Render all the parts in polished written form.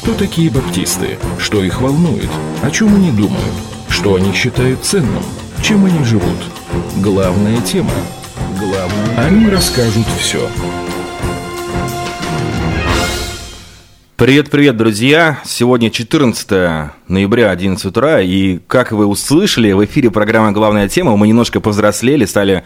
Кто такие баптисты? Что их волнует? О чем они думают? Что они считают ценным? Чем они живут? Главная тема. Они расскажут все. Привет, друзья! Сегодня 14 ноября, 11 утра, и, как вы услышали, в эфире программа «Главная тема». Мы немножко повзрослели, стали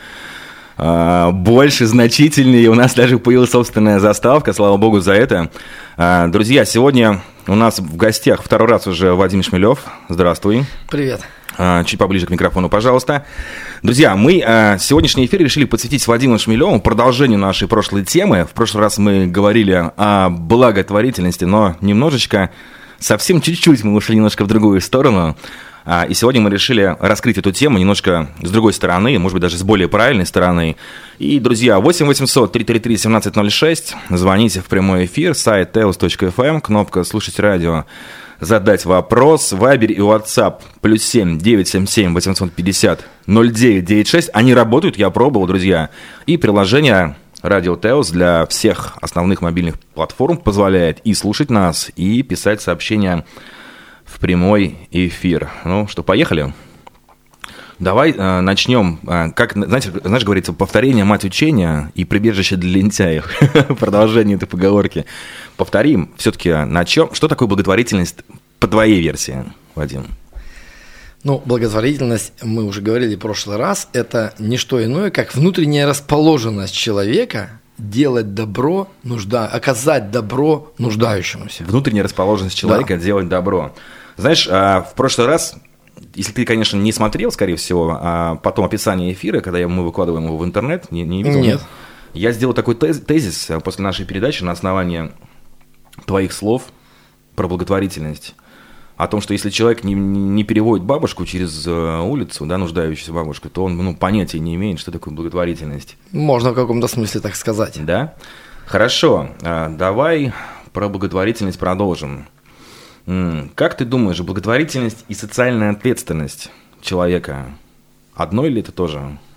больше, значительнее. У нас даже появилась собственная заставка, слава богу за это. Друзья, сегодня у нас в гостях второй раз уже Вадим Шмелев. Здравствуй. Привет. Чуть поближе к микрофону, пожалуйста. Друзья, мы сегодняшний эфир решили посвятить Вадиму Шмелеву продолжению нашей прошлой темы. В прошлый раз мы говорили о благотворительности, но немножечко, совсем чуть-чуть мы ушли немножко в другую сторону. И сегодня мы решили раскрыть эту тему немножко с другой стороны, может быть, даже с более правильной стороны. И, друзья, 8 800 333 1706, звоните в прямой эфир, сайт teos.fm, кнопка «Слушать радио», задать вопрос, Вайбер и WhatsApp, +7 977 850 0996, они работают, я пробовал, друзья. И приложение Радио Теос для всех основных мобильных платформ позволяет и слушать нас, и писать сообщения в прямой эфир. Ну что, поехали? Давай начнем. Как, знаешь, говорится, повторение мать учения и прибежище для лентяев. Продолжение этой поговорки. Повторим все-таки на чем. Что такое благотворительность по твоей версии, Вадим? Ну, благотворительность, мы уже говорили в прошлый раз, это не что иное, как внутренняя расположенность человека делать добро, оказать добро нуждающемуся. Внутренняя расположенность человека делать добро. Знаешь, в прошлый раз, если ты, конечно, не смотрел, скорее всего, а потом описание эфира, когда мы выкладываем его в интернет, не видел? Нет. Я сделал такой тезис после нашей передачи на основании твоих слов про благотворительность. О том, что если человек не переводит бабушку через улицу, да, нуждающуюся бабушку, то он понятия не имеет, что такое благотворительность. Можно в каком-то смысле так сказать. Да? Хорошо. Давай про благотворительность продолжим. Как ты думаешь, благотворительность и социальная ответственность человека одно или это тоже?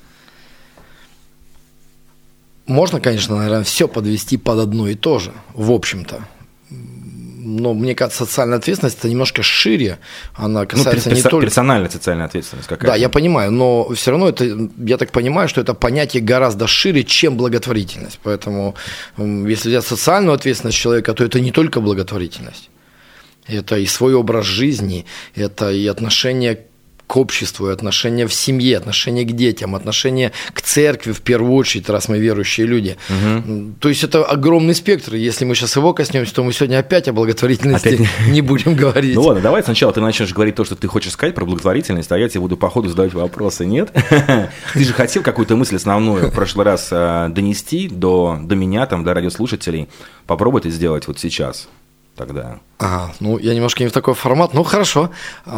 Можно, конечно, наверное, все подвести под одно и то же, в общем-то. Но мне кажется, социальная ответственность это немножко шире. Она касается не только персональная социальная ответственность какая-то. Да, я понимаю, но все равно это, я так понимаю, что это понятие гораздо шире, чем благотворительность. Поэтому, если взять социальную ответственность человека, то это не только благотворительность. Это и свой образ жизни, это и отношение к обществу, и отношение в семье, отношение к детям, отношение к церкви в первую очередь, раз мы верующие люди. Угу. То есть это огромный спектр. Если мы сейчас его коснемся, то мы сегодня опять о благотворительности не будем говорить. Ну ладно, давай сначала ты начнешь говорить то, что ты хочешь сказать про благотворительность, а я тебе буду по ходу задавать вопросы. Нет? Ты же хотел какую-то мысль основную в прошлый раз донести до меня, до радиослушателей. Попробуй это сделать вот сейчас. Тогда. Я немножко не в такой формат. Ну, хорошо.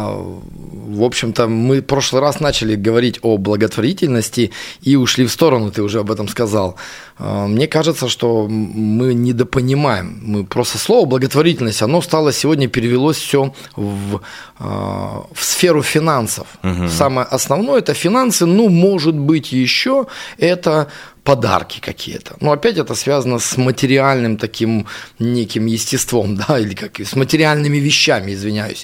В общем-то, мы в прошлый раз начали говорить о благотворительности и ушли в сторону, ты уже об этом сказал. Мне кажется, что мы недопонимаем. Мы просто слово благотворительность, оно стало сегодня, перевелось все в сферу финансов. Угу. Самое основное – это финансы, может быть, еще это подарки какие-то. Но опять это связано с материальным таким неким естеством, или с материальными вещами, извиняюсь.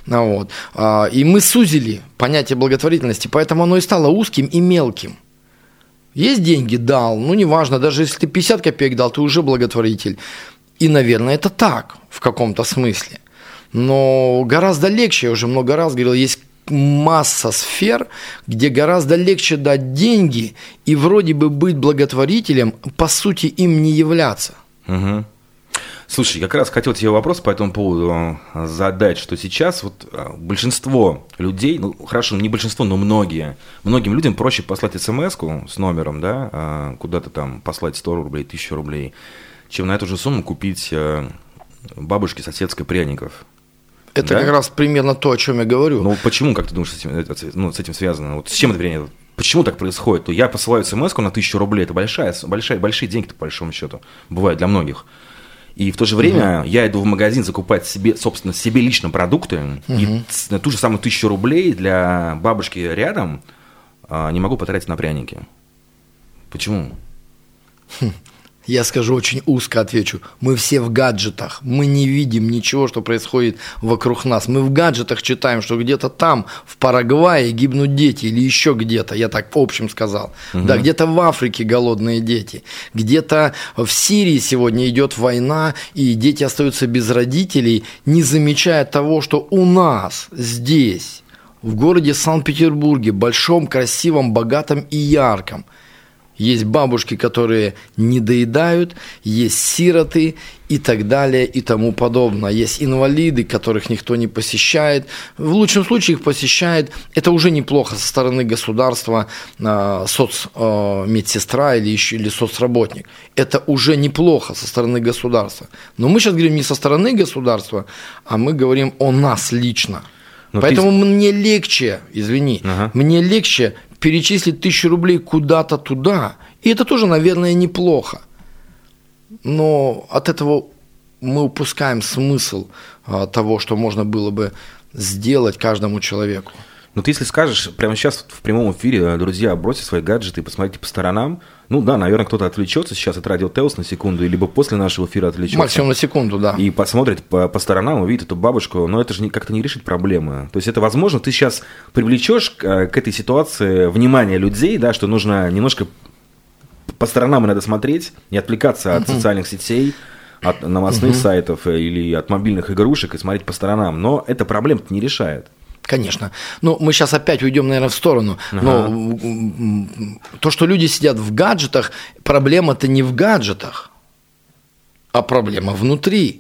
И мы сузили понятие благотворительности, поэтому оно и стало узким и мелким. Есть деньги, дал, неважно, даже если ты 50 копеек дал, ты уже благотворитель. И, наверное, это так в каком-то смысле. Но гораздо легче, я уже много раз говорил, есть масса сфер, где гораздо легче дать деньги и вроде бы быть благотворителем, по сути, им не являться. Угу. Слушай, как раз хотел тебе вопрос по этому поводу задать, что сейчас большинство людей, хорошо, не большинство, но многим людям проще послать смс-ку с номером, куда-то там послать 100 рублей, 1000 рублей, чем на эту же сумму купить бабушке соседской пряников. Это как раз примерно то, о чем я говорю. Почему, как ты думаешь, с этим связано? С чем это время? Почему так происходит? Я посылаю смс-ку на 1000 рублей, это большие деньги, по большому счету, бывает для многих. И в то же время я иду в магазин закупать себе, собственно, себе лично продукты, и на ту же самую 1000 рублей для бабушки рядом не могу потратить на пряники. Почему? Я скажу очень узко, отвечу. Мы все в гаджетах. Мы не видим ничего, что происходит вокруг нас. Мы в гаджетах читаем, что где-то там, в Парагвае, гибнут дети или еще где-то. Я так в общем сказал. Угу. Да, где-то в Африке голодные дети. Где-то в Сирии сегодня идет война, и дети остаются без родителей, не замечая того, что у нас здесь, в городе Санкт-Петербурге, большом, красивом, богатом и ярком, есть бабушки, которые не доедают, есть сироты и так далее и тому подобное. Есть инвалиды, которых никто не посещает. В лучшем случае их посещает. Это уже неплохо со стороны государства, соцмедсестра или соцработник. Это уже неплохо со стороны государства. Но мы сейчас говорим не со стороны государства, а мы говорим о нас лично. Поэтому мне легче, мне легче перечислить 1000 рублей куда-то туда. И это тоже, наверное, неплохо. Но от этого мы упускаем смысл того, что можно было бы сделать каждому человеку. Ну, ты если скажешь прямо сейчас в прямом эфире, друзья, бросьте свои гаджеты и посмотрите по сторонам. Ну да, наверное, кто-то отвлечется сейчас от радио Теос на секунду, либо после нашего эфира отвлечется. Максимум на секунду, да. И посмотрит по сторонам, увидит эту бабушку, но это же как-то не решит проблемы. То есть это, возможно, ты сейчас привлечешь к этой ситуации внимание людей, да, что нужно немножко по сторонам иногда смотреть, не отвлекаться от социальных сетей, от новостных сайтов или от мобильных игрушек и смотреть по сторонам. Но эта проблема не решает. Конечно. Но мы сейчас опять уйдем, наверное, в сторону. Но то, что люди сидят в гаджетах, проблема-то не в гаджетах, а проблема внутри.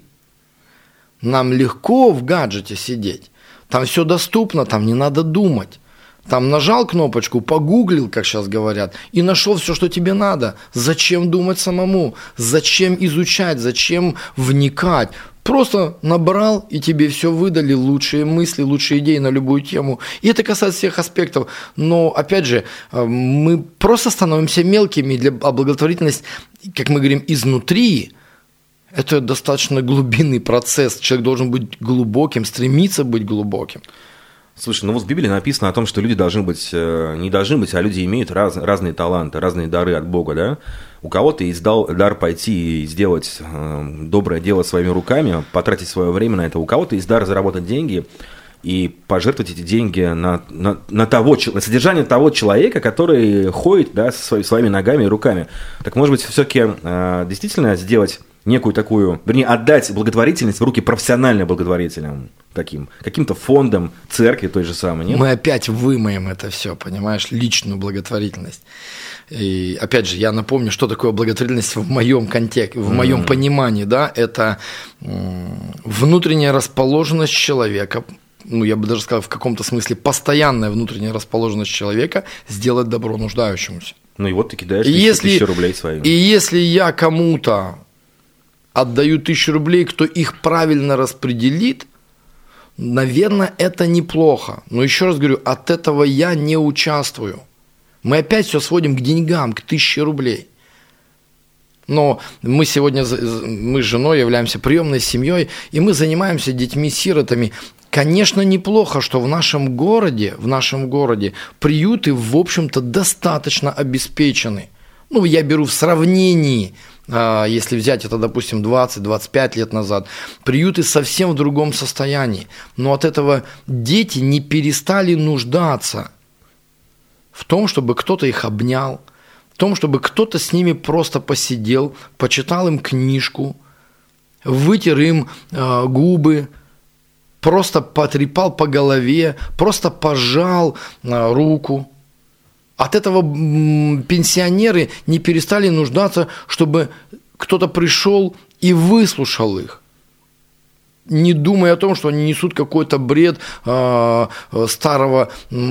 Нам легко в гаджете сидеть. Там все доступно, там не надо думать. Там нажал кнопочку, погуглил, как сейчас говорят, и нашел все, что тебе надо. Зачем думать самому? Зачем изучать? Зачем вникать? Просто набрал, и тебе все выдали, лучшие мысли, лучшие идеи на любую тему. И это касается всех аспектов. Но, опять же, мы просто становимся мелкими. А благотворительность, как мы говорим, изнутри, это достаточно глубинный процесс. Человек должен быть глубоким, стремиться быть глубоким. Слушай, ну вот в Библии написано о том, что люди должны быть, не должны быть, а люди имеют разные таланты, разные дары от Бога, да? У кого-то есть дар пойти и сделать доброе дело своими руками, потратить свое время на это. У кого-то есть дар заработать деньги и пожертвовать эти деньги на содержание того человека, который ходит, да, со своими ногами и руками. Так, может быть, все-таки действительно сделать некую такую, вернее, отдать благотворительность в руки профессиональным благотворителям, каким-то фондам, церкви той же самой, нет? Мы опять вымоем это все, понимаешь, личную благотворительность. И опять же, я напомню, что такое благотворительность в моем контексте, в моем понимании, да, это внутренняя расположенность человека, ну, я бы даже сказал, в каком-то смысле постоянная внутренняя расположенность человека сделать добро нуждающемуся. Ну и вот ты кидаешь 1000 рублей своим. И если я кому-то отдаю 1000 рублей, кто их правильно распределит, наверное, это неплохо. Но еще раз говорю, от этого я не участвую. Мы опять все сводим к деньгам, к 1000 рублей. Но мы сегодня, мы с женой являемся приемной семьей, и мы занимаемся детьми-сиротами. Конечно, неплохо, что в нашем городе приюты, в общем-то, достаточно обеспечены. Ну, я беру в сравнении, если взять это, допустим, 20-25 лет назад, приюты совсем в другом состоянии. Но от этого дети не перестали нуждаться в том, чтобы кто-то их обнял, в том, чтобы кто-то с ними просто посидел, почитал им книжку, вытер им губы, просто потрепал по голове, просто пожал руку. От этого пенсионеры не перестали нуждаться, чтобы кто-то пришел и выслушал их, не думая о том, что они несут какой-то бред старого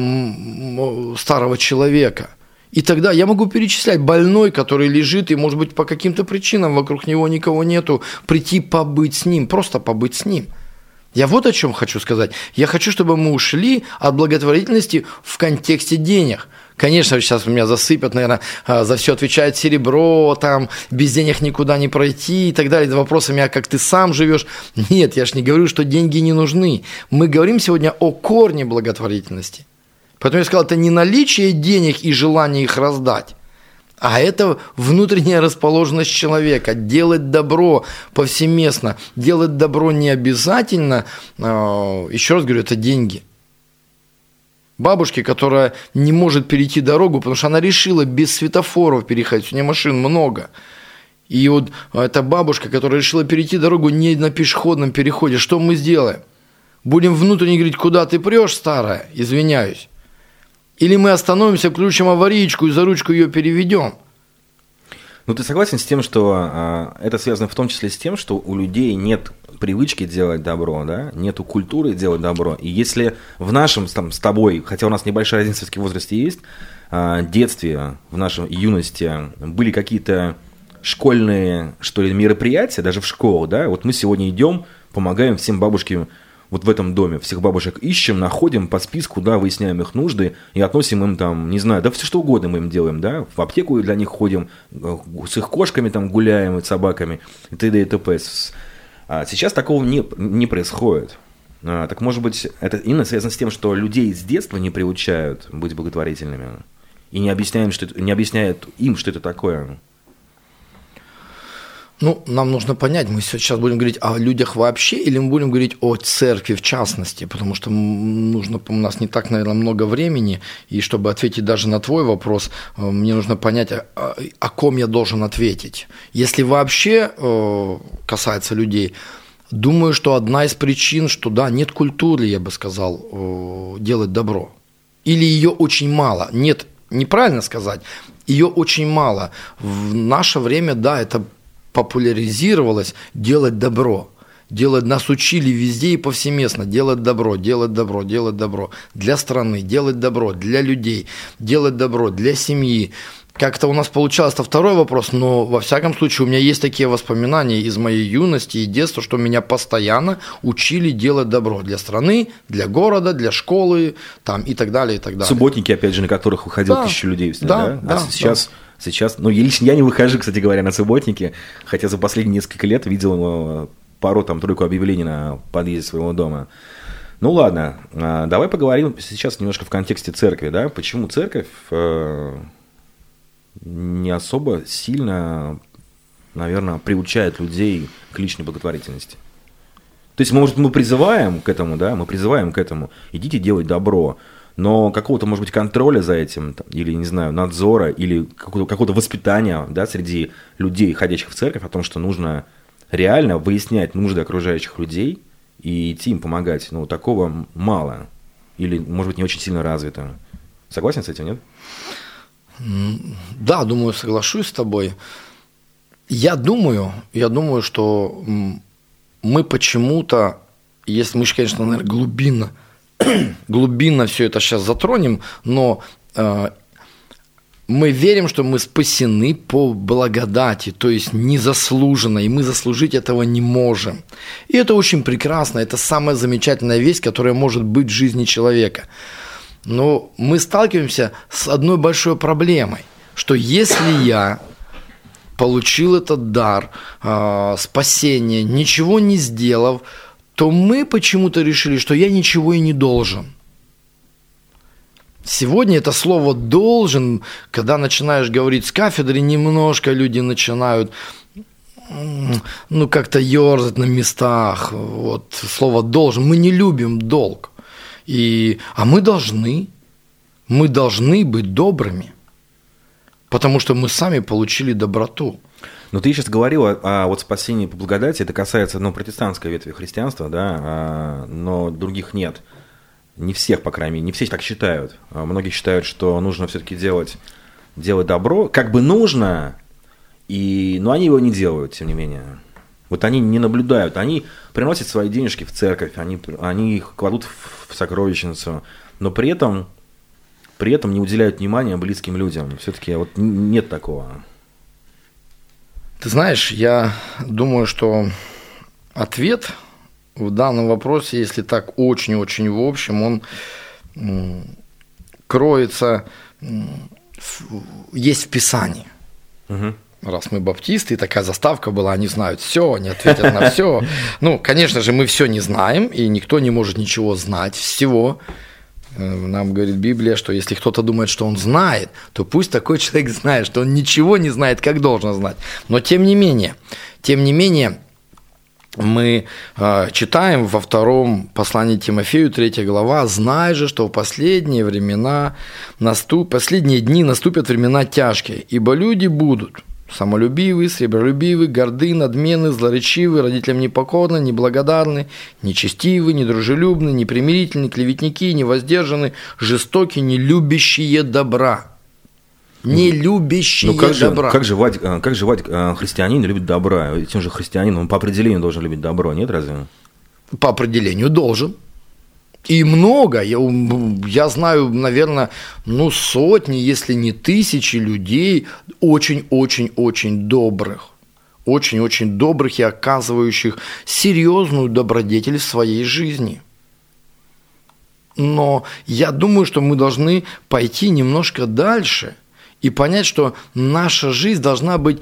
человека. И тогда я могу перечислять: больной, который лежит, и, может быть, по каким-то причинам вокруг него никого нету, прийти побыть с ним, просто побыть с ним. Я вот о чем хочу сказать. Я хочу, чтобы мы ушли от благотворительности в контексте денег. Конечно, сейчас меня засыпят, наверное, за все отвечает серебро, там, без денег никуда не пройти и так далее, вопросами, а как ты сам живешь. Нет, я же не говорю, что деньги не нужны. Мы говорим сегодня о корне благотворительности. Поэтому я сказал, это не наличие денег и желание их раздать, А это внутренняя расположенность человека. Делать добро повсеместно. Делать добро не обязательно. Еще раз говорю, это деньги. Бабушке, которая не может перейти дорогу, потому что она решила без светофоров переходить. У нее машин много. И вот эта бабушка, которая решила перейти дорогу не на пешеходном переходе. Что мы сделаем? Будем внутренне говорить, куда ты прешь, старая? Извиняюсь. Или мы остановимся, включим аварийку и за ручку ее переведем? Ну, ты согласен с тем, что это связано в том числе с тем, что у людей нет привычки делать добро, да? Нету культуры делать добро. И если в нашем там, с тобой, хотя у нас небольшая разница все-таки в возрасте есть, детстве, в нашей юности были какие-то школьные, что ли, мероприятия, даже в школу, да? Вот мы сегодня идем, помогаем всем бабушкам вот в этом доме, всех бабушек ищем, находим по списку, да, выясняем их нужды и относим им там, не знаю, да все что угодно мы им делаем, да, в аптеку для них ходим, с их кошками там гуляем, и с собаками, и т.д. и т.п. Сейчас такого не происходит. Так может быть, это именно связано с тем, что людей с детства не приучают быть благотворительными и не объясняют им, что это такое. Ну, нам нужно понять, мы сейчас будем говорить о людях вообще или мы будем говорить о церкви в частности, потому что у нас не так, наверное, много времени, и чтобы ответить даже на твой вопрос, мне нужно понять, о ком я должен ответить. Если вообще касается людей, думаю, что одна из причин, что да, нет культуры, я бы сказал, делать добро. Или ее очень мало. Нет, неправильно сказать, ее очень мало. В наше время, да, это популяризировалось делать добро. Нас учили везде и повсеместно делать добро для страны, делать добро для людей, делать добро для семьи. Как-то у нас получалось, это второй вопрос, но во всяком случае у меня есть такие воспоминания из моей юности и детства, что меня постоянно учили делать добро для страны, для города, для школы там, и так далее, и так далее. Субботники, опять же, на которых выходило 1000 людей. Да? Сейчас, ну, лично я не выхожу, кстати говоря, на субботники, хотя за последние несколько лет видел пару-тройку объявлений на подъезде своего дома. Ну, ладно, давай поговорим сейчас немножко в контексте церкви, да, почему церковь не особо сильно, наверное, приучает людей к личной благотворительности. То есть, может, мы призываем к этому, идите делать добро, но какого-то, может быть, контроля за этим, или, не знаю, надзора, или какого-то воспитания, да, среди людей, ходящих в церковь, о том, что нужно реально выяснять нужды окружающих людей и идти им помогать. Ну, такого мало. Или, может быть, не очень сильно развито. Согласен с этим, нет? Да, думаю, соглашусь с тобой. Я думаю, что мы почему-то, если мы, конечно, наверное, глубинно все это сейчас затронем, но мы верим, что мы спасены по благодати, то есть незаслуженно, и мы заслужить этого не можем. И это очень прекрасно, это самая замечательная вещь, которая может быть в жизни человека. Но мы сталкиваемся с одной большой проблемой, что если я получил этот дар спасения, ничего не сделав, то мы почему-то решили, что я ничего и не должен. Сегодня это слово «должен», когда начинаешь говорить с кафедры, немножко люди начинают как-то ерзать на местах. Вот слово «должен». Мы не любим долг. А мы должны быть добрыми, потому что мы сами получили доброту. Но ты сейчас говорил о вот спасении по благодати, это касается протестантской ветви христианства, да, но других нет. Не всех, по крайней мере, не все так считают. Многие считают, что нужно все-таки делать добро, как бы нужно, но они его не делают, тем не менее. Вот они не наблюдают, они приносят свои денежки в церковь, они их кладут в сокровищницу, но при этом не уделяют внимания близким людям. Все-таки вот нет такого. Ты знаешь, я думаю, что ответ в данном вопросе, если так очень-очень в общем, он кроется, есть в Писании. Угу. Раз мы баптисты, и такая заставка была, они знают все, они ответят на все. Ну, конечно же, мы все не знаем, и никто не может ничего знать всего. Нам говорит Библия, что если кто-то думает, что он знает, то пусть такой человек знает, что он ничего не знает, как должен знать. Но тем не менее, мы читаем во втором послании Тимофею, 3 глава, «Знай же, что в последние дни наступят времена тяжкие, ибо люди будут самолюбивы, сребролюбивы, горды, надменны, злоречивы, родителям непокорны, неблагодарны, нечестивы, недружелюбны, непримирительны, клеветники, невоздержаны, жестоки, нелюбящие добра». Не любящие добра. Как же христианин любит добра? Тем же христианин, он по определению должен любить добро, нет разве? По определению должен. И много. Я знаю, наверное, сотни, если не тысячи людей, очень-очень-очень добрых. Очень-очень добрых и оказывающих серьезную добродетель в своей жизни. Но я думаю, что мы должны пойти немножко дальше и понять, что наша жизнь должна быть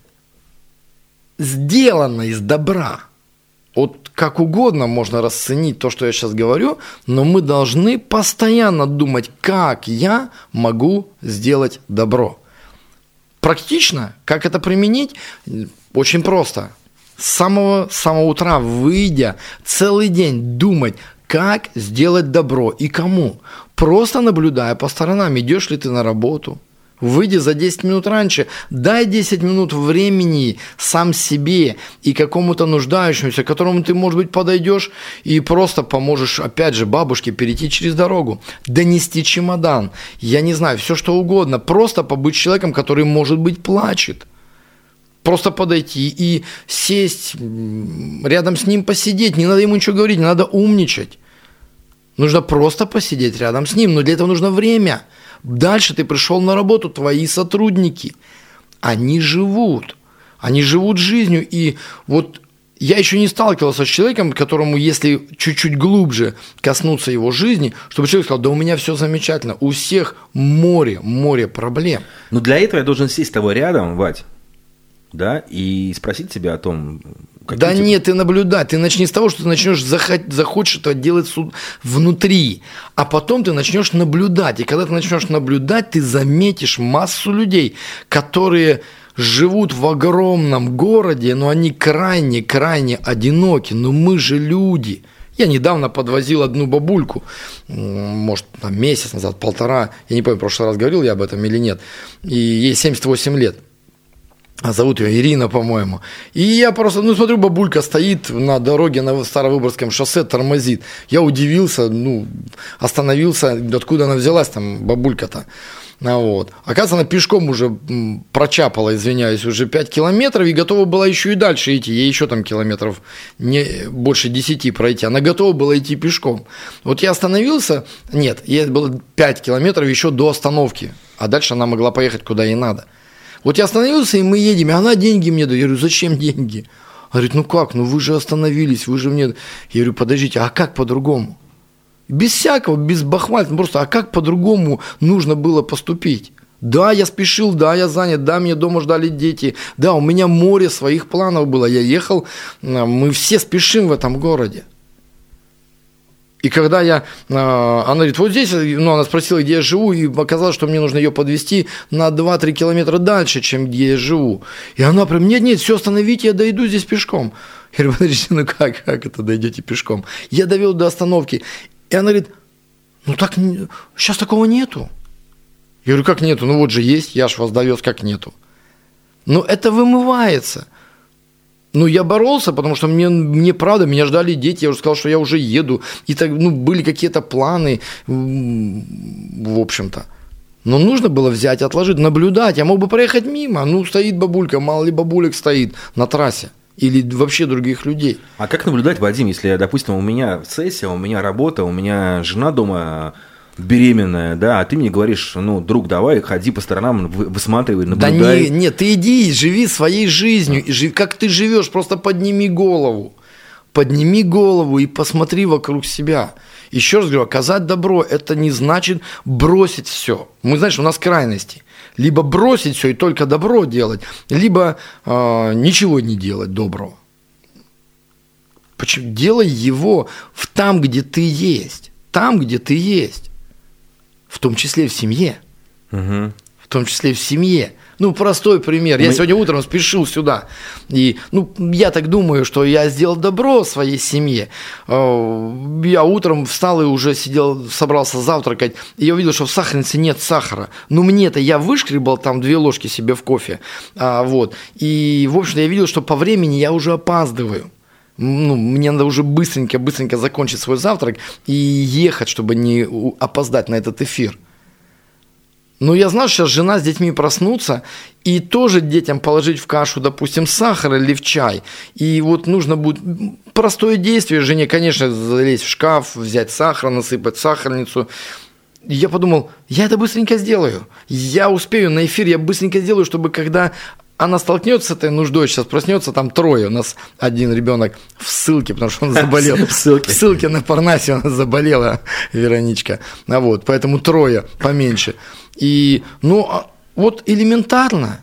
сделана из добра. Вот как угодно можно расценить то, что я сейчас говорю, но мы должны постоянно думать, как я могу сделать добро. Практично, как это применить? Очень просто. С самого утра, выйдя, целый день думать, как сделать добро и кому. Просто наблюдая по сторонам, идешь ли ты на работу. Выйди за 10 минут раньше, дай 10 минут времени сам себе и какому-то нуждающемуся, к которому ты, может быть, подойдешь и просто поможешь, опять же, бабушке перейти через дорогу, донести чемодан, я не знаю, все что угодно, просто побыть человеком, который, может быть, плачет. Просто подойти и сесть, рядом с ним посидеть, не надо ему ничего говорить, не надо умничать. Нужно просто посидеть рядом с ним, но для этого нужно время. Дальше ты пришел на работу, твои сотрудники, они живут жизнью. И вот я еще не сталкивался с человеком, которому, если чуть-чуть глубже коснуться его жизни, чтобы человек сказал, да у меня все замечательно, у всех море проблем. Но для этого я должен сесть с тобой рядом, Вать, да, и спросить тебя о том, да нет, ты наблюдай, ты начни с того, что ты начнешь захочешь это делать внутри, а потом ты начнешь наблюдать, и когда ты начнешь наблюдать, ты заметишь массу людей, которые живут в огромном городе, но они крайне одиноки, но мы же люди. Я недавно подвозил одну бабульку, может, месяц назад, полтора, я не помню, в прошлый раз говорил я об этом или нет, и ей 78 лет. А зовут ее Ирина, по-моему. И я просто, смотрю, бабулька стоит на дороге на Старовыборгском шоссе, тормозит. Я удивился, остановился, откуда она взялась, там, бабулька-то. Вот. Оказывается, она пешком уже прочапала, извиняюсь, уже 5 километров и готова была еще и дальше идти. Ей еще там километров не больше 10 пройти. Она готова была идти пешком. Вот я остановился, нет, ей было 5 километров еще до остановки. А дальше она могла поехать куда ей надо. Вот я остановился, и мы едем, и она деньги мне дает. Я говорю, зачем деньги? Она говорит, как, вы же остановились, вы же мне... Я говорю, подождите, а как по-другому? Без всякого, без бахвальства, просто, а как по-другому нужно было поступить? Да, я спешил, да, я занят, да, мне дома ждали дети, да, у меня море своих планов было, я ехал, мы все спешим в этом городе. И когда она говорит, вот здесь, она спросила, где я живу, и оказалось, что мне нужно ее подвезти на 2-3 километра дальше, чем где я живу. И она прям, нет, все, остановите, я дойду здесь пешком. Я говорю, подождите, как это дойдете пешком? Я довел до остановки. И она говорит, так, сейчас такого нету. Я говорю, как нету? Вот же есть, я ж вас довез, как нету. Это вымывается. Я боролся, потому что мне правда, меня ждали дети, я уже сказал, что я уже еду, и так, были какие-то планы, в общем-то. Но нужно было взять, отложить, наблюдать, я мог бы проехать мимо, стоит бабулька, мало ли бабулек стоит на трассе, или вообще других людей. А как наблюдать, Вадим, если, допустим, у меня сессия, у меня работа, у меня жена дома беременная, да, а ты мне говоришь, друг, давай, ходи по сторонам, высматривай, наблюдай. Да нет, ты иди, живи своей жизнью, как ты живешь, просто подними голову и посмотри вокруг себя. Еще раз говорю, оказать добро, это не значит бросить все. Мы, знаешь, у нас крайности. Либо бросить все и только добро делать, либо ничего не делать доброго. Почему? Делай его там, где ты есть. Там, где ты есть. в том числе в семье. Угу. В том числе в семье. Ну, простой пример. Я сегодня утром спешил сюда. И, я так думаю, что я сделал добро своей семье. Я утром встал и уже сидел, собрался завтракать. И я увидел, что в сахарнице нет сахара. Ну, мне-то я вышкребал там 2 ложки себе в кофе. Вот. И, в общем-то, я видел, что по времени я уже опаздываю. Мне надо уже быстренько закончить свой завтрак и ехать, чтобы не опоздать на этот эфир. Но я знал, что сейчас жена с детьми проснутся, и тоже детям положить в кашу, допустим, сахар или в чай. И вот нужно будет простое действие жене, конечно, залезть в шкаф, взять сахар, насыпать в сахарницу. И я подумал, я это быстренько сделаю. Я успею на эфир, я быстренько сделаю, чтобы когда она столкнется с этой нуждой, сейчас проснется, там 3, у нас один ребенок в ссылке, потому что он заболел. В ссылке на Парнасе она заболела, Вероничка. Вот, поэтому 3, поменьше. И, вот элементарно.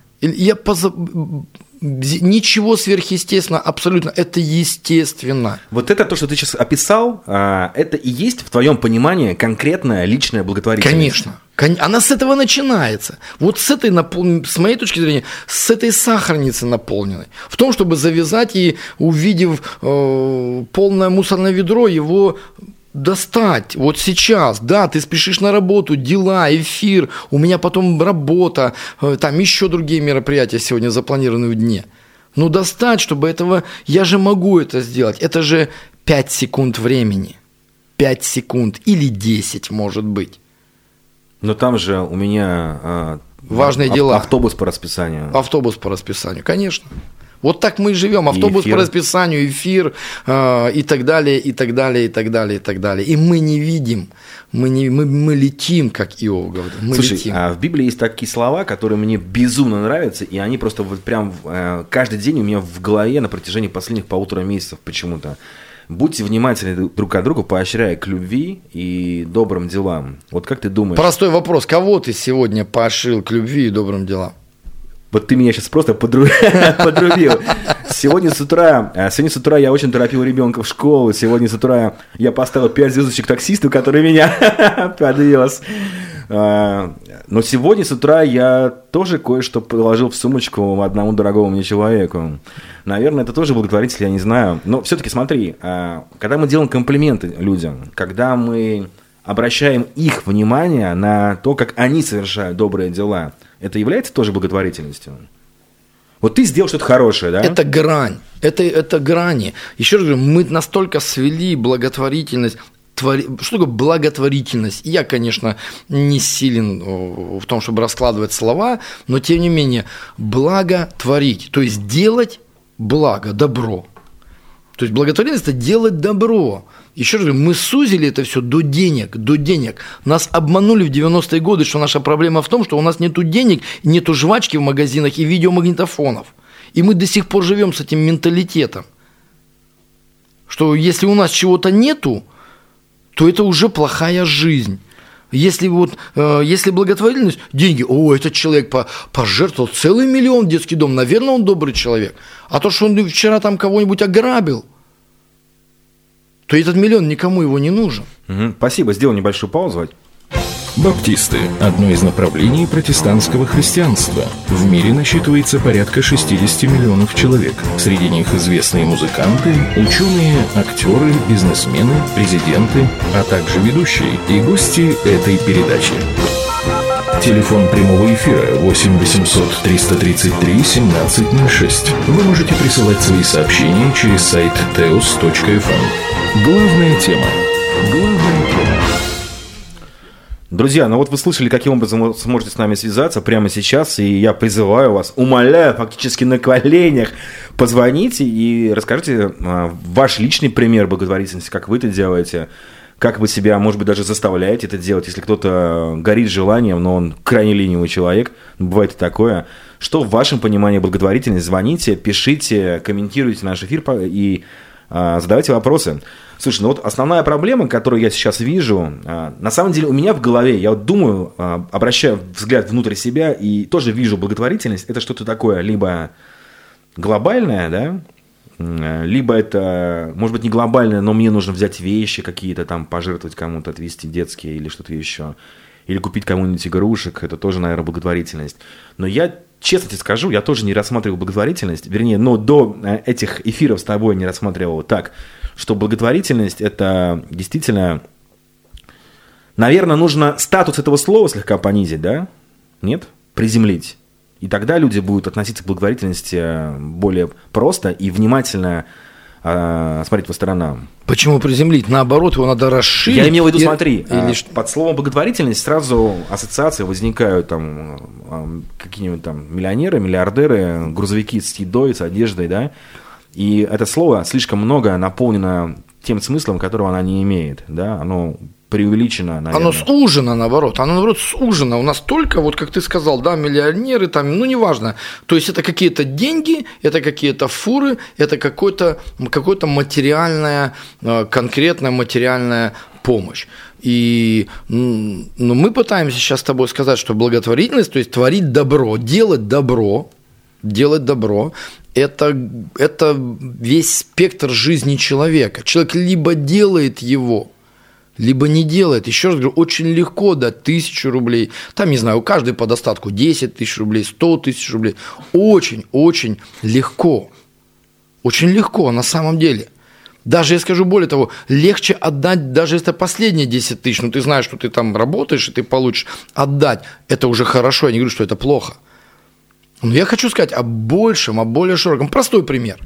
Ничего сверхъестественного, абсолютно, это естественно. Вот это то, что ты сейчас описал, это и есть в твоем понимании конкретная личная благотворительность? Конечно. Она с этого начинается. Вот с этой, с моей точки зрения, с этой сахарницы наполненной. В том, чтобы завязать и, увидев полное мусорное ведро, его достать вот сейчас. Да, ты спешишь на работу, дела, эфир, у меня потом работа, там еще другие мероприятия сегодня запланированы в дне. Достать, чтобы этого, я же могу это сделать. Это же 5 секунд времени. 5 секунд или 10, может быть. Но там же у меня важные дела. Автобус по расписанию. Автобус по расписанию, конечно. Вот так мы и живем. Автобус по расписанию, эфир и так далее, и так далее, и так далее, и так далее. И мы не видим, мы летим, как Иов говорит. Слушай, летим. В Библии есть такие слова, которые мне безумно нравятся, и они просто вот прям каждый день у меня в голове на протяжении последних 1,5 месяцев почему-то. Будьте внимательны друг к другу, поощряя к любви и добрым делам. Вот как ты думаешь? Простой вопрос. Кого ты сегодня поощрил к любви и добрым делам? Вот ты меня сейчас просто подрубил. Сегодня с утра я очень торопил ребенка в школу. Сегодня с утра я поставил 5 звездочек таксисту, который меня подвез. Но сегодня с утра я тоже кое-что положил в сумочку одному дорогому мне человеку. Наверное, это тоже благотворитель, я не знаю. Но все-таки смотри, когда мы делаем комплименты людям, когда мы обращаем их внимание на то, как они совершают добрые дела, это является тоже благотворительностью? Вот ты сделал что-то хорошее, да? Это грань. Это грани. Еще раз говорю, мы настолько свели благотворительность. Что такое благотворительность? Я, конечно, не силен в том, чтобы раскладывать слова, но тем не менее, благотворить, то есть делать благо, добро. То есть благотворительность – это делать добро. Еще раз говорю, мы сузили это все до денег. Нас обманули в 90-е годы, что наша проблема в том, что у нас нету денег, нету жвачки в магазинах и видеомагнитофонов. И мы до сих пор живем с этим менталитетом, что если у нас чего-то нету, то это уже плохая жизнь. Если благотворительность, деньги, этот человек пожертвовал целый 1 миллион в детский дом, наверное, он добрый человек. А то, что он вчера там кого-нибудь ограбил, то этот 1 миллион никому его не нужен. Спасибо, сделал небольшую паузу. Баптисты – одно из направлений протестантского христианства. В мире насчитывается порядка 60 миллионов человек. Среди них известные музыканты, ученые, актеры, бизнесмены, президенты, а также ведущие и гости этой передачи. Телефон прямого эфира 8 800 333 1706. Вы можете присылать свои сообщения через сайт teos.fm. Главная тема. Друзья, вот вы слышали, каким образом вы сможете с нами связаться прямо сейчас, и я призываю вас, умоляю, фактически на коленях, позвоните и расскажите ваш личный пример благотворительности, как вы это делаете, как вы себя, может быть, даже заставляете это делать, если кто-то горит желанием, но он крайне ленивый человек, бывает и такое. Что в вашем понимании благотворительность? Звоните, пишите, комментируйте наш эфир и задавайте вопросы. Слушай, вот основная проблема, которую я сейчас вижу, на самом деле у меня в голове, я вот думаю, обращаю взгляд внутрь себя и тоже вижу благотворительность, это что-то такое, либо глобальное, да, либо это, может быть, не глобальное, но мне нужно взять вещи какие-то там, пожертвовать кому-то, отвезти детские или что-то еще. или купить кому-нибудь игрушек, это тоже, наверное, благотворительность. Но я, честно тебе скажу, я тоже не рассматривал благотворительность, вернее, но до этих эфиров с тобой не рассматривал так, что благотворительность – это действительно, наверное, нужно статус этого слова слегка понизить, да? Нет? Приземлить. И тогда люди будут относиться к благотворительности более просто и внимательно смотреть по сторонам. Почему приземлить? Наоборот, его надо расширить. Я имел в виду, смотри, под словом благотворительность сразу ассоциации возникают там какие-нибудь там миллионеры, миллиардеры, грузовики с едой, с одеждой, да? И это слово слишком много наполнено тем смыслом, которого оно не имеет, да? Оно преувеличено, наверное. Оно сужено, наоборот. Оно, наоборот, сужено. У нас только, вот как ты сказал, да, миллионеры, там, ну, неважно. То есть, это какие-то деньги, это какие-то фуры, это какое-то материальная, конкретная материальная помощь. И мы пытаемся сейчас с тобой сказать, что благотворительность, то есть, творить добро, делать добро, это весь спектр жизни человека. Человек либо делает его, либо не делает. Еще раз говорю, очень легко дать 1000 рублей. Там, не знаю, у каждой по достатку 10 тысяч рублей, 100 тысяч рублей. Очень-очень легко. Очень легко на самом деле. Даже, я скажу более того, легче отдать, даже если это последние 10 тысяч, ну ты знаешь, что ты там работаешь, и ты получишь, отдать. Это уже хорошо, я не говорю, что это плохо. Но я хочу сказать о большем, о более широком. Простой пример.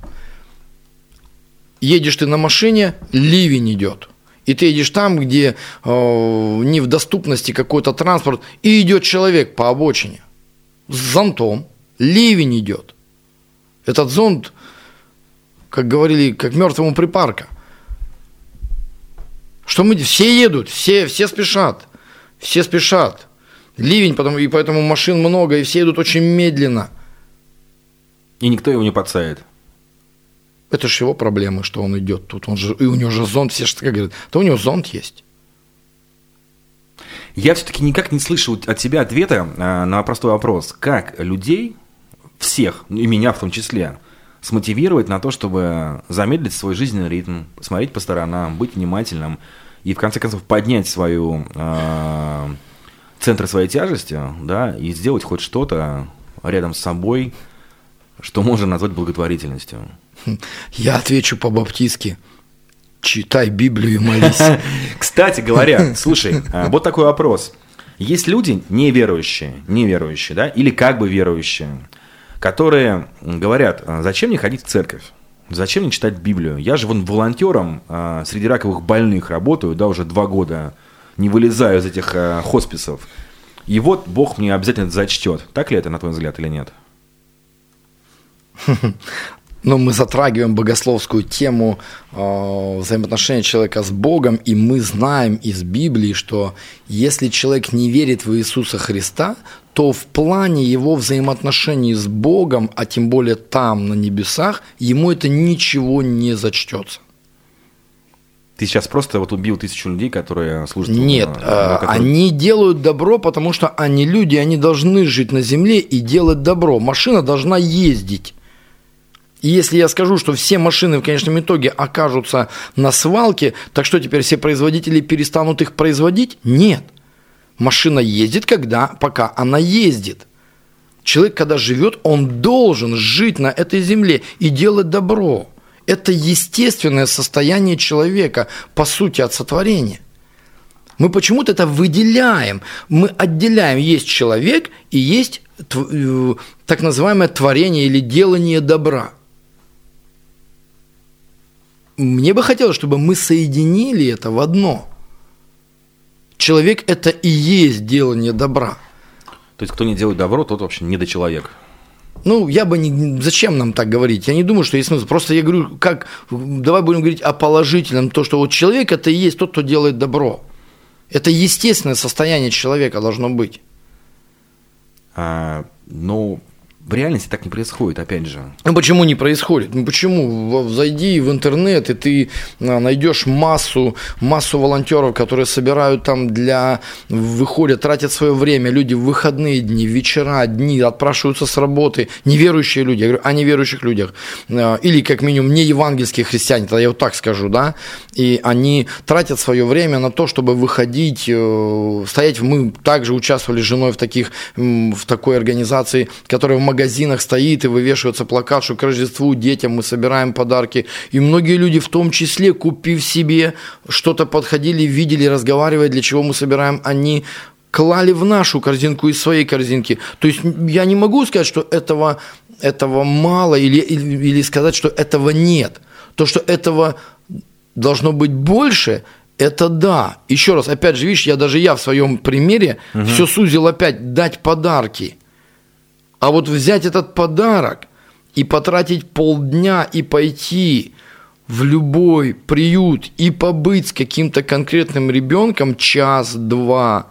Едешь ты на машине, ливень идет. И ты едешь там, где не в доступности какой-то транспорт, и идет человек по обочине с зонтом, ливень идет. Этот зонт, как говорили, как мертвому припарка. Что мы все едут, все спешат, Ливень, и поэтому машин много, и все едут очень медленно. И никто его не подсадит. Это же его проблемы, что он идет тут. И у него же зонт, все же как говорят, да у него зонт есть. Я все-таки никак не слышал от тебя ответа на простой вопрос. Как людей, всех, и меня в том числе, смотивировать на то, чтобы замедлить свой жизненный ритм, смотреть по сторонам, быть внимательным и, в конце концов, поднять центр своей тяжести, да, и сделать хоть что-то рядом с собой, что можно назвать благотворительностью. Я отвечу по-баптистски. Читай Библию и молись. Кстати говоря, слушай, вот такой вопрос. Есть люди неверующие, да, или как бы верующие, которые говорят, зачем мне ходить в церковь? Зачем мне читать Библию? Я же вон волонтером среди раковых больных работаю, да, уже 2 года, не вылезаю из этих хосписов. И вот Бог мне обязательно это зачтет. Так ли это, на твой взгляд, или нет? Но мы затрагиваем богословскую тему взаимоотношения человека с Богом, и мы знаем из Библии, что если человек не верит в Иисуса Христа, то в плане его взаимоотношений с Богом, а тем более там, на небесах, ему это ничего не зачтется. Ты сейчас просто вот убил 1000 людей, которые служат... Нет, они делают добро, потому что они люди, они должны жить на земле и делать добро. Машина должна ездить. И если я скажу, что все машины в конечном итоге окажутся на свалке, так что теперь все производители перестанут их производить? Нет. Машина ездит, пока она ездит. Человек, когда живет, он должен жить на этой земле и делать добро. Это естественное состояние человека, по сути, от сотворения. Мы почему-то это выделяем. Мы отделяем, есть человек и есть так называемое творение или делание добра. Мне бы хотелось, чтобы мы соединили это в одно. Человек – это и есть делание добра. То есть, кто не делает добро, тот вообще недочеловек. Ну, я бы не... Зачем нам так говорить? Я не думаю, что есть смысл. Просто я говорю, давай будем говорить о положительном. То, что вот человек – это и есть тот, кто делает добро. Это естественное состояние человека должно быть. Ну, в реальности так не происходит, опять же. Ну почему не происходит? Ну почему? Зайди в интернет, и ты найдешь массу волонтеров, которые собирают там выходят, тратят свое время, люди в выходные дни, вечера, дни, отпрашиваются с работы, неверующие люди, я говорю о неверующих людях, или как минимум не евангельские христиане, тогда я вот так скажу, да, и они тратят свое время на то, чтобы выходить, стоять, мы также участвовали с женой в такой организации, которая в магазинах стоит и вывешивается плакат, что к Рождеству детям мы собираем подарки. И многие люди, в том числе, купив себе, что-то подходили, видели, разговаривая, для чего мы собираем, они клали в нашу корзинку из своей корзинки. То есть я не могу сказать, что этого мало или сказать, что этого нет. То, что этого должно быть больше, это да. Еще раз, опять же, видишь, я в своем примере все сузил опять, дать подарки. А вот взять этот подарок и потратить полдня и пойти в любой приют и побыть с каким-то конкретным ребенком час-два,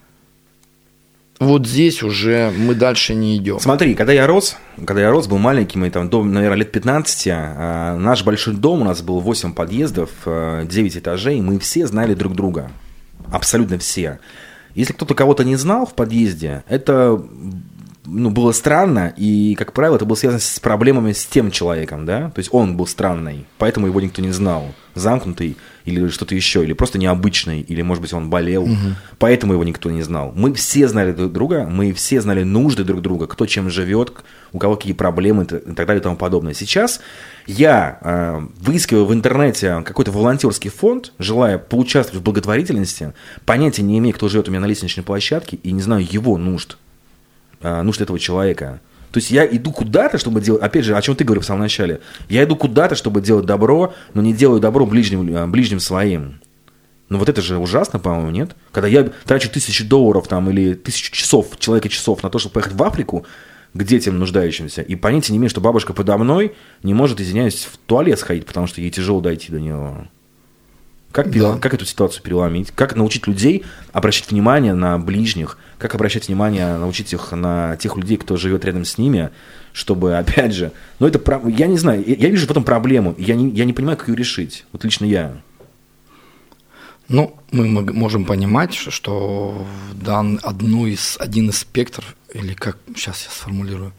вот здесь уже мы дальше не идем. Смотри, когда я рос, был маленький, мы там, наверное, лет 15, наш большой дом, у нас было 8 подъездов, 9 этажей, мы все знали друг друга. Абсолютно все. Если кто-то кого-то не знал в подъезде, это было странно, и, как правило, это было связано с проблемами с тем человеком, да, то есть он был странный, поэтому его никто не знал, замкнутый или что-то еще, или просто необычный, или, может быть, он болел, поэтому его никто не знал. Мы все знали друг друга, мы все знали нужды друг друга, кто чем живет, у кого какие проблемы и так далее и тому подобное. Сейчас я выискиваю в интернете какой-то волонтерский фонд, желая поучаствовать в благотворительности, понятия не имея, кто живет у меня на лестничной площадке, и не знаю его нужд этого человека. То есть я иду куда-то, чтобы делать, опять же, о чем ты говорил в самом начале, я иду куда-то, чтобы делать добро, но не делаю добро ближним своим. Ну вот это же ужасно, по-моему, нет? Когда я трачу $1000 там, или 1000 часов на то, чтобы поехать в Африку к детям нуждающимся, и понятия не имею, что бабушка подо мной не может, извиняюсь, в туалет сходить, потому что ей тяжело дойти до него. Как эту ситуацию переломить? Как научить людей обращать внимание на ближних? Как обращать внимание, научить их на тех людей, кто живет рядом с ними, чтобы, опять же... я не знаю, я вижу в этом проблему, я не понимаю, как ее решить. Вот лично я. Ну, мы можем понимать, что один из спектров, или как сейчас я сформулирую,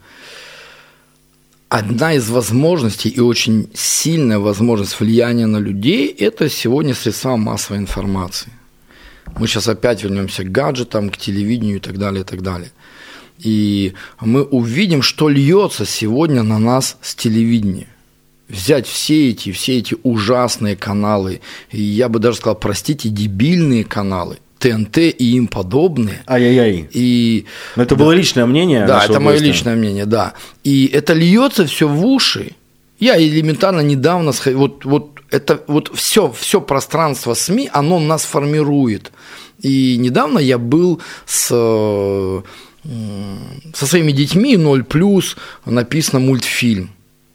одна из возможностей и очень сильная возможность влияния на людей – это сегодня средства массовой информации. Мы сейчас опять вернемся к гаджетам, к телевидению и так далее, и так далее. И мы увидим, что льется сегодня на нас с телевидения. Взять все эти ужасные каналы, и я бы даже сказал, простите, дебильные каналы, ТНТ и им подобные. Ай-яй-яй. Но это было личное мнение. Да, это мое личное мнение, да. И это льется все в уши. Я элементарно недавно, все пространство СМИ, оно нас формирует. И недавно я был со своими детьми, 0+, написано мультфильм.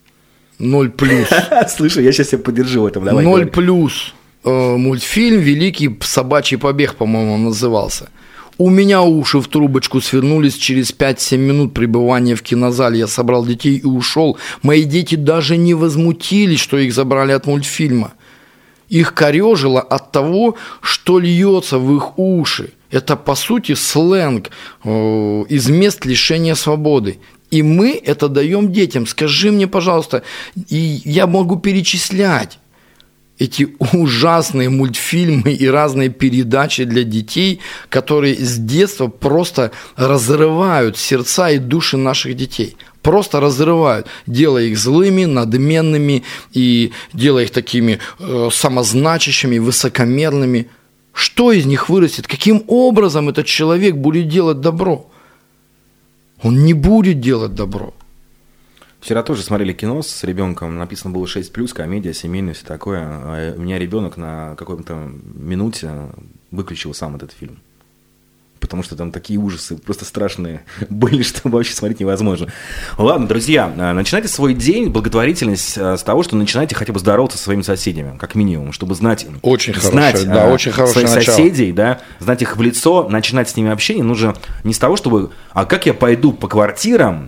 0+. Слушай, я сейчас тебя поддержу в этом. 0+. Мультфильм «Великий собачий побег», по-моему, он назывался. У меня уши в трубочку свернулись через 5-7 минут пребывания в кинозале. Я собрал детей и ушел. Мои дети даже не возмутились, что их забрали от мультфильма. Их корёжило от того, что льется в их уши. Это, по сути, сленг из мест лишения свободы. И мы это даем детям. Скажи мне, пожалуйста, и я могу перечислять эти ужасные мультфильмы и разные передачи для детей, которые с детства просто разрывают сердца и души наших детей. Просто разрывают, делая их злыми, надменными и делая их такими самозначащими, высокомерными. Что из них вырастет? Каким образом этот человек будет делать добро? Он не будет делать добро. Вчера тоже смотрели кино с ребенком, написано было 6+, комедия, семейная, все такое. А у меня ребенок на какой-то минуте выключил сам этот фильм. Потому что там такие ужасы просто страшные были, что вообще смотреть невозможно. Ладно, друзья, начинайте свой день, благотворительность с того, что начинайте хотя бы здороваться со своими соседями, как минимум, чтобы знать очень своих соседей, да, знать их в лицо, начинать с ними общение. Нужно не с того, чтобы, а как я пойду по квартирам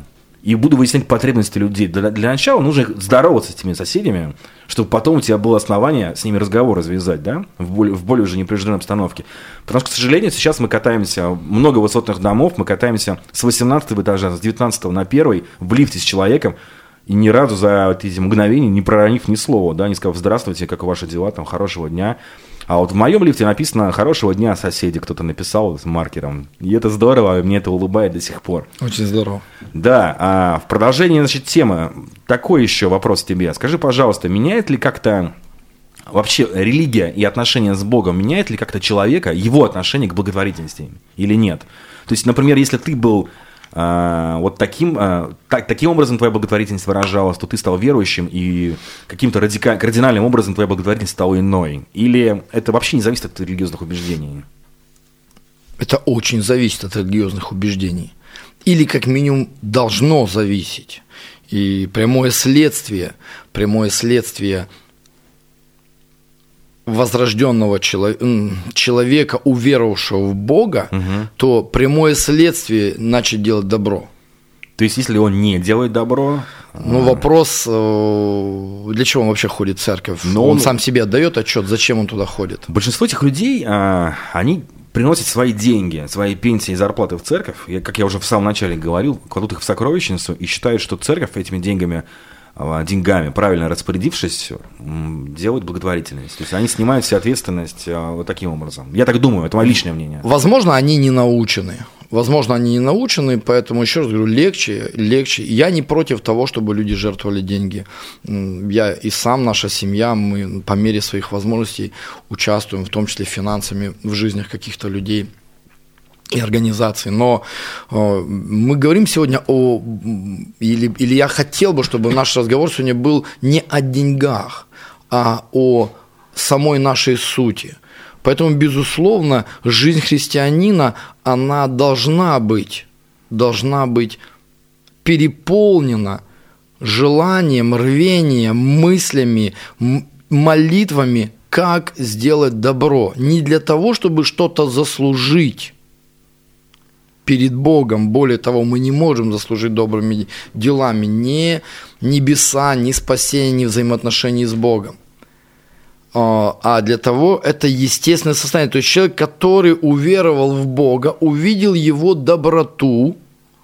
и буду выяснять потребности людей. Для начала нужно здороваться с этими соседями, чтобы потом у тебя было основание с ними разговор развязать, да, в более уже непринужденной обстановке. Потому что, к сожалению, сейчас мы катаемся, много высотных домов, мы катаемся с 18 этажа, с 19 на 1 в лифте с человеком, и ни разу за эти мгновения не проронив ни слова, да, не сказав «здравствуйте, как ваши дела, там, хорошего дня». А вот в моем лифте написано «хорошего дня, соседи», кто-то написал с маркером. И это здорово, мне это улыбает до сих пор. Очень здорово. Да, а в продолжении, значит, темы, такой еще вопрос тебе. Скажи, пожалуйста, меняет ли как-то вообще религия и отношения с Богом, меняет ли как-то человека, его отношение к благотворительности или нет? То есть, например, если ты был вот таким образом твоя благотворительность выражалась, то ты стал верующим, и каким-то кардинальным образом твоя благотворительность стала иной? Или это вообще не зависит от религиозных убеждений? Это очень зависит от религиозных убеждений. Или, как минимум, должно зависеть. И прямое следствие возрожденного человека, уверовавшего в Бога, то прямое следствие начать делать добро. То есть, если он не делает добро... Ну, вопрос, для чего он вообще ходит в церковь? Но он сам себе отдает отчет, зачем он туда ходит? Большинство этих людей, они приносят свои деньги, свои пенсии и зарплаты в церковь, как я уже в самом начале говорил, кладут их в сокровищницу и считают, что церковь этими деньгами, правильно распорядившись, делают благотворительность. То есть они снимают всю ответственность вот таким образом. Я так думаю, это мое личное мнение. Возможно, они не научены. Поэтому, еще раз говорю, легче. Я не против того, чтобы люди жертвовали деньги. Я и сам, наша семья, мы по мере своих возможностей участвуем, в том числе финансами, в жизнях каких-то людей и организаций. Но мы говорим сегодня или я хотел бы, чтобы наш разговор сегодня был не о деньгах, а о самой нашей сути. Поэтому, безусловно, жизнь христианина, она должна быть переполнена желанием, рвением, мыслями, молитвами, как сделать добро. Не для того, чтобы что-то заслужить перед Богом. Более того, мы не можем заслужить добрыми делами ни небеса, ни спасение, ни взаимоотношения с Богом. А для того это естественное состояние. То есть человек, который уверовал в Бога, увидел Его доброту,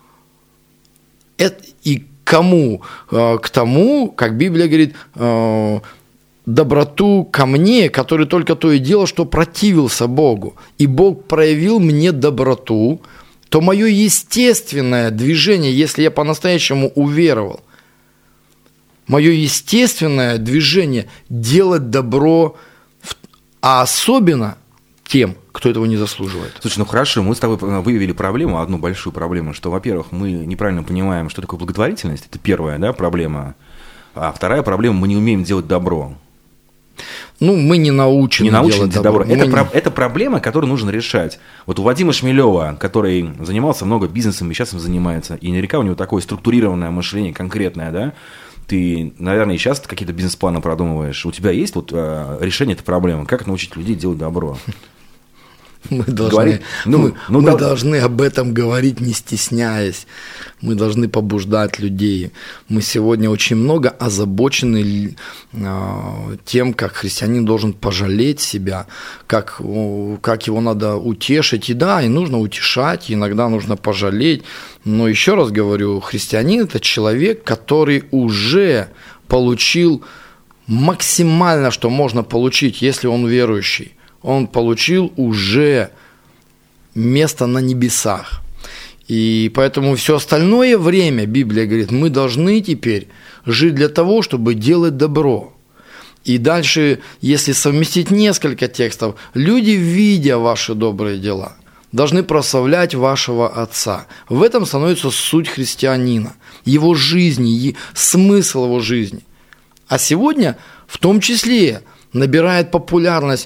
и кому? К тому, как Библия говорит, доброту ко мне, который только то и делал, что противился Богу. И Бог проявил мне доброту, то мое естественное движение, если я по-настоящему уверовал, мое естественное движение делать добро, а особенно тем, кто этого не заслуживает. Слушай, ну хорошо, мы с тобой выявили проблему, одну большую проблему, что, во-первых, мы неправильно понимаем, что такое благотворительность, это первая, да, проблема, а вторая проблема, мы не умеем делать добро. Ну, мы не научены делать добро. Это проблема, которую нужно решать. Вот у Вадима Шмелева, который занимался много бизнесом и сейчас им занимается, и наверняка у него такое структурированное мышление, конкретное, да, ты, наверное, и сейчас какие-то бизнес-планы продумываешь. У тебя есть вот решение этой проблемы? Как научить людей делать добро? Мы должны об этом говорить, не стесняясь. Мы должны побуждать людей. Мы сегодня очень много озабочены тем, как христианин должен пожалеть себя, как его надо утешить. И да, и нужно утешать, и иногда нужно пожалеть. Но еще раз говорю, христианин – это человек, который уже получил максимально, что можно получить, если он верующий. Он получил уже место на небесах. И поэтому все остальное время, Библия говорит, мы должны теперь жить для того, чтобы делать добро. И дальше, если совместить несколько текстов, люди, видя ваши добрые дела, должны прославлять вашего Отца. В этом становится суть христианина, его жизни, смысл его жизни. А сегодня в том числе набирает популярность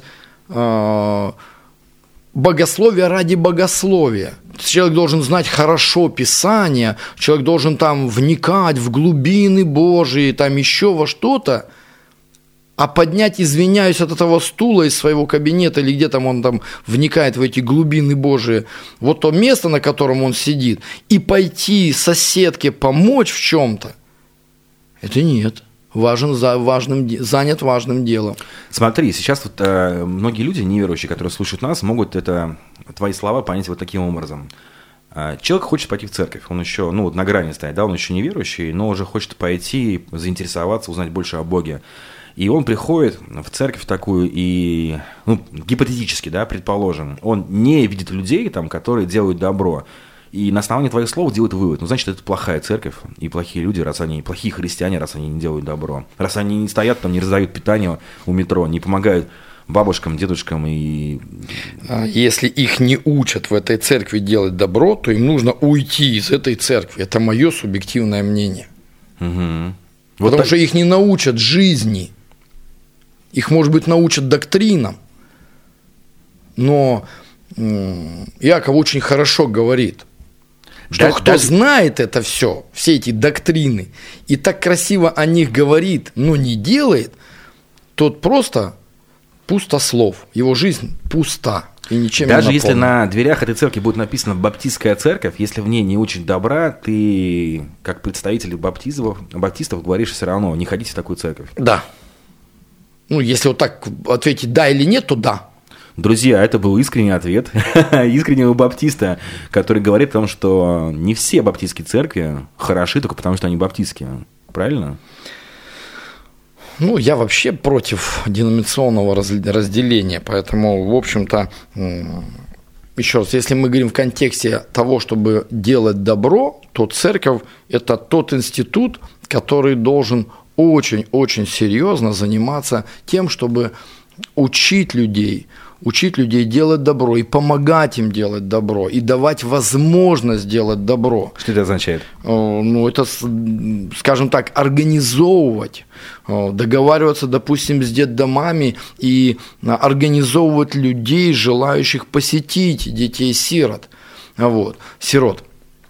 богословие ради богословия. Человек должен знать хорошо Писание, человек должен там вникать в глубины Божии, там еще во что-то. А поднять, извиняюсь, от этого стула из своего кабинета или где там он там вникает в эти глубины Божии, вот то место, на котором он сидит, и пойти соседке помочь в чем-то, это нет. Занят важным делом. Смотри, сейчас вот многие люди, неверующие, которые слушают нас, могут твои слова понять вот таким образом. Человек хочет пойти в церковь, он еще, вот на грани стоит, да, он еще не верующий, но уже хочет пойти, заинтересоваться, узнать больше о Боге. И он приходит в церковь такую и, гипотетически, да, предположим, он не видит людей, там, которые делают добро. И на основании твоих слов делает вывод. Значит, это плохая церковь и плохие люди, раз они плохие христиане, раз они не делают добро. Раз они не стоят там, не раздают питание у метро, не помогают бабушкам, дедушкам и... Если их не учат в этой церкви делать добро, то им нужно уйти из этой церкви. Это мое субъективное мнение. Угу. Потому что их не научат жизни. Их, может быть, научат доктринам. Но Иаков очень хорошо говорит, что кто знает это все эти доктрины, и так красиво о них говорит, но не делает, тот просто пустослов. Его жизнь пуста и ничем даже не наполнена. Если на дверях этой церкви будет написано «Баптистская церковь», если в ней не учат добра, ты, как представитель баптистов, говоришь все равно, не ходите в такую церковь. Да. Если вот так ответить «да» или «нет», то «да». Друзья, это был искренний ответ искреннего баптиста, который говорит о том, что не все баптистские церкви хороши только потому, что они баптистские. Правильно? Я вообще против деноминационного разделения, поэтому, в общем-то, еще раз, если мы говорим в контексте того, чтобы делать добро, то церковь – это тот институт, который должен очень-очень серьезно заниматься тем, чтобы учить людей делать добро и помогать им делать добро, и давать возможность делать добро. Что это означает? Это, скажем так, организовывать, договариваться, допустим, с детдомами и организовывать людей, желающих посетить детей-сирот. Сирот.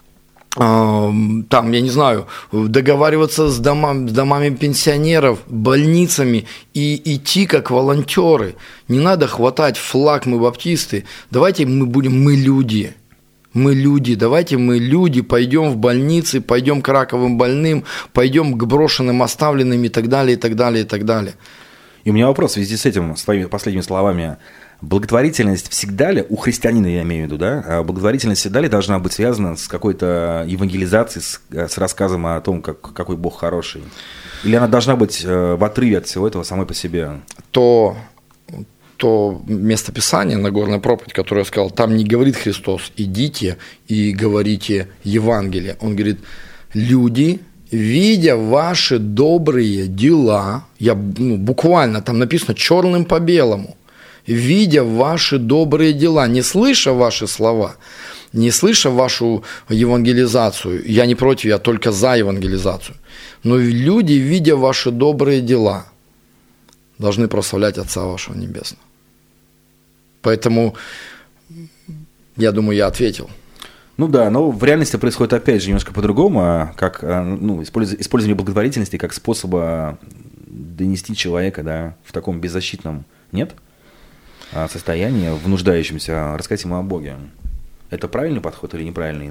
Там, я не знаю, договариваться с домами пенсионеров, больницами и идти как волонтеры. Не надо хватать флаг «Мы баптисты». Давайте мы люди. Мы люди, давайте мы люди, пойдем в больницы, пойдем к раковым больным, пойдем к брошенным, оставленным и так далее, и так далее, и так далее. И у меня вопрос в связи с этим, с твоими последними словами. Благотворительность всегда ли, у христианина я имею в виду, да, благотворительность всегда ли должна быть связана с какой-то евангелизацией, с рассказом о том, какой Бог хороший? Или она должна быть в отрыве от всего этого самой по себе? То местописание, Нагорная проповедь, которое я сказал, там не говорит Христос: идите и говорите Евангелие. Он говорит: люди, видя ваши добрые дела, буквально там написано черным по белому, видя ваши добрые дела, не слыша ваши слова, не слыша вашу евангелизацию, я не против, я только за евангелизацию, но люди, видя ваши добрые дела, должны прославлять Отца вашего Небесного. Поэтому, я думаю, я ответил. Но в реальности происходит опять же немножко по-другому, как использование благотворительности как способа донести человека, да, в таком беззащитном, нет? Состояние, в нуждающемся, рассказать ему о Боге. Это правильный подход или неправильный?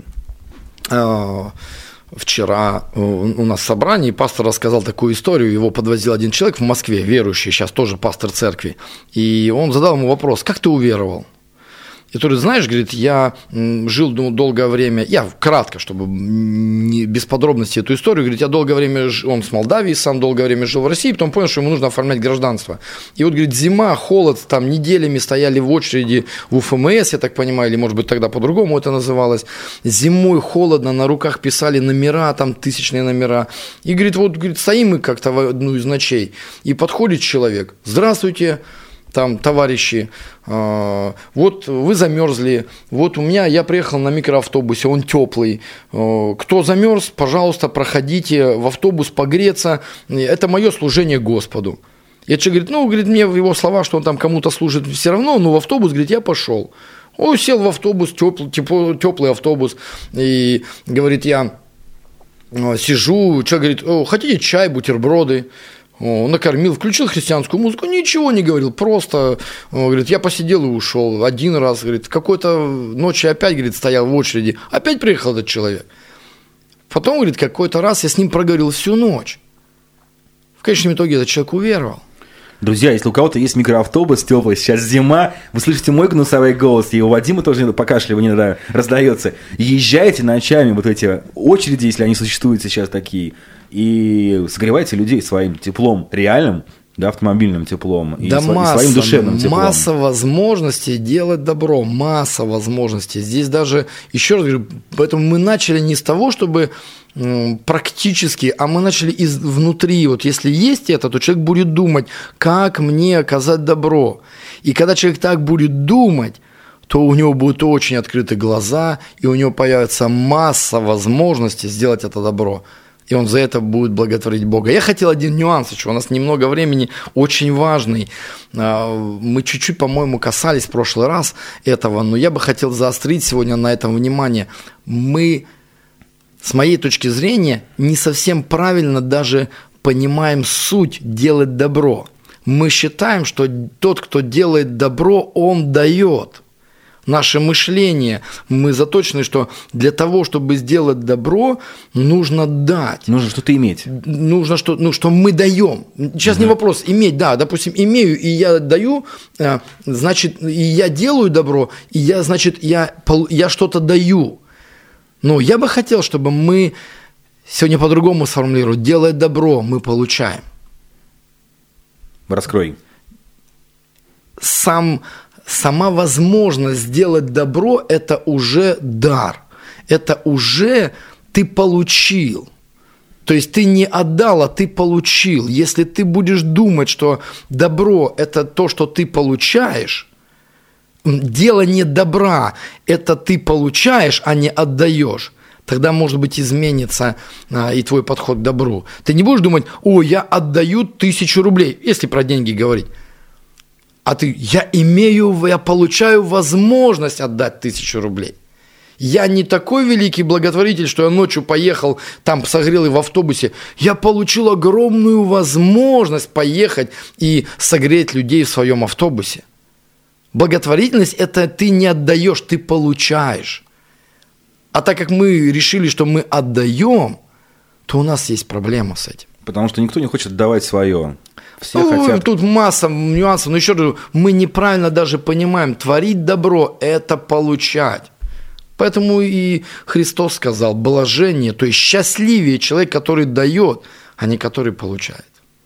Вчера у нас в собрании пастор рассказал такую историю, его подвозил один человек в Москве, верующий, сейчас тоже пастор церкви, и он задал ему вопрос: как ты уверовал? И тот говорит: знаешь, говорит, я жил долгое время, я кратко, чтобы без подробностей эту историю, говорит, я долгое время, он с Молдавии сам долгое время жил в России, потом понял, что ему нужно оформлять гражданство. И вот, говорит, зима, холод, там неделями стояли в очереди в УФМС, я так понимаю, или, может быть, тогда по-другому это называлось. Зимой холодно, на руках писали номера, там тысячные номера. И, говорит, стоим мы как-то в одну из ночей, и подходит человек: здравствуйте, там, товарищи, вот вы замерзли, вот я приехал на микроавтобусе, он теплый, кто замерз, пожалуйста, проходите в автобус погреться, это мое служение Господу. И это же, говорит, мне в его слова, что он там кому-то служит, все равно, но в автобус, говорит, я пошел. Он сел в автобус, теплый автобус, и, говорит, я сижу, человек говорит: хотите чай, бутерброды? Он накормил, включил христианскую музыку, ничего не говорил, просто, говорит, я посидел и ушел. Один раз, говорит, какой-то ночью опять, говорит, стоял в очереди, опять приехал этот человек. Потом, говорит, какой-то раз я с ним проговорил всю ночь. В конечном итоге этот человек уверовал. Друзья, если у кого-то есть микроавтобус теплый, сейчас зима, вы слышите мой гнусовой голос, и у Вадима тоже покашливание иногда раздается. Езжайте ночами, вот эти очереди, если они существуют сейчас такие, и согревайте людей своим теплом реальным, да, автомобильным теплом, и, да своим душевным теплом. Масса возможностей делать добро, масса возможностей. Здесь даже, еще раз говорю, поэтому мы начали не с того, чтобы практически, а мы начали внутри. Вот если есть это, то человек будет думать, как мне оказать добро. И когда человек так будет думать, то у него будут очень открыты глаза, и у него появится масса возможностей сделать это добро. И он за это будет благотворить Бога. Я хотел один нюанс еще, у нас немного времени, очень важный. Мы чуть-чуть, по-моему, касались в прошлый раз этого, но я бы хотел заострить сегодня на этом внимание. Мы, с моей точки зрения, не совсем правильно даже понимаем суть делать добро. Мы считаем, что тот, кто делает добро, он дает. Наше мышление, мы заточены, что для того, чтобы сделать добро, нужно дать. Нужно что-то иметь. Нужно, что мы даем. Сейчас не вопрос, иметь, да, допустим, имею, и я даю, значит, и я делаю добро, и я, значит, я что-то даю. Но я бы хотел, чтобы мы сегодня по-другому сформулировали. Делая добро, мы получаем. Раскрой. Сама возможность сделать добро – это уже дар. Это уже ты получил. То есть ты не отдал, а ты получил. Если ты будешь думать, что добро – это то, что ты получаешь, делание добра – это ты получаешь, а не отдаешь, тогда, может быть, изменится и твой подход к добру. Ты не будешь думать, я отдаю 1000 рублей, если про деньги говорить. А я получаю возможность отдать 1000 рублей. Я не такой великий благотворитель, что я ночью поехал, там согрел и в автобусе. Я получил огромную возможность поехать и согреть людей в своем автобусе. Благотворительность – это ты не отдаешь, ты получаешь. А так как мы решили, что мы отдаем, то у нас есть проблема с этим. Потому что никто не хочет отдавать свое. Все хотят. Тут масса нюансов, но еще раз говорю, мы неправильно даже понимаем, творить добро – это получать. Поэтому и Христос сказал, блажение, то есть счастливее человек, который дает, а не который получает.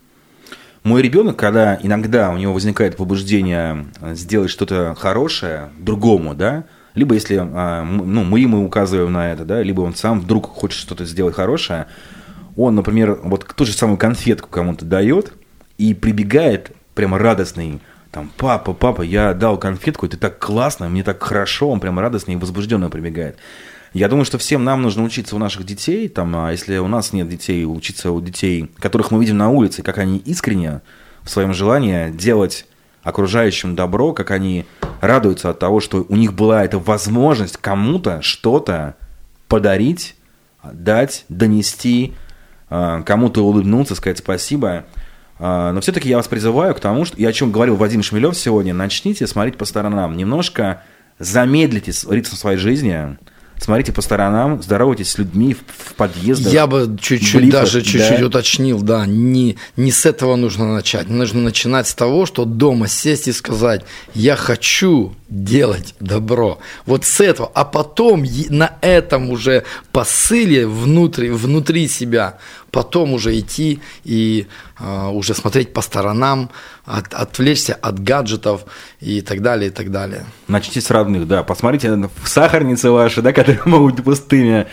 Мой ребенок, когда иногда у него возникает побуждение сделать что-то хорошее другому, да, либо если мы ему указываем на это, да, либо он сам вдруг хочет что-то сделать хорошее, он, например, вот ту же самую конфетку кому-то дает и прибегает прямо радостный, там, папа, я дал конфетку, это так классно, мне так хорошо, он прямо радостный и возбужденно прибегает. Я думаю, что всем нам нужно учиться у наших детей, там, а если у нас нет детей, учиться у детей, которых мы видим на улице, как они искренне в своем желании делать окружающим добро, как они радуются от того, что у них была эта возможность кому-то что-то подарить, дать, донести, кому-то улыбнуться, сказать спасибо. Но все-таки я вас призываю к тому, что, я о чем говорил Вадим Шмелев сегодня, начните смотреть по сторонам, немножко замедлите ритм своей жизни, смотрите по сторонам, здоровайтесь с людьми в подъездах. Я бы чуть-чуть уточнил, да, не с этого нужно начать. Нужно начинать с того, что дома сесть и сказать, я хочу делать добро. Вот с этого, а потом на этом уже посыле внутри себя, потом уже идти и уже смотреть по сторонам, отвлечься от гаджетов и так далее, и так далее. Начните с родных, да. Посмотрите в сахарницы ваши, да, которые могут быть пустыми,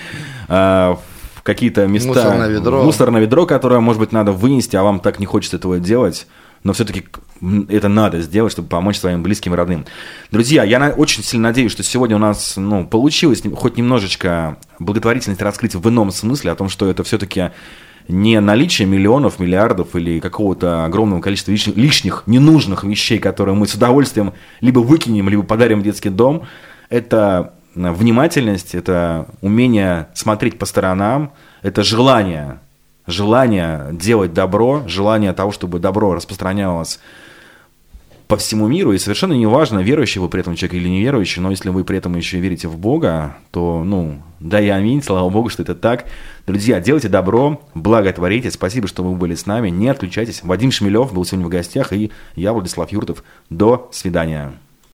в какие-то места. Мусорное ведро, которое, может быть, надо вынести, а вам так не хочется этого делать. Но все-таки это надо сделать, чтобы помочь своим близким и родным. Друзья, я очень сильно надеюсь, что сегодня у нас получилось хоть немножечко благотворительность раскрыть в ином смысле, о том, что это все-таки не наличие миллионов, миллиардов или какого-то огромного количества лишних, ненужных вещей, которые мы с удовольствием либо выкинем, либо подарим в детский дом. Это внимательность, это умение смотреть по сторонам, это желание желание делать добро, желание того, чтобы добро распространялось по всему миру, и совершенно неважно, верующий вы при этом человек или неверующий, но если вы при этом еще верите в Бога, то, да и аминь, слава Богу, что это так. Друзья, делайте добро, благотворите, спасибо, что вы были с нами, не отключайтесь. Вадим Шмелев был сегодня в гостях, и я, Владислав Юртов. До свидания.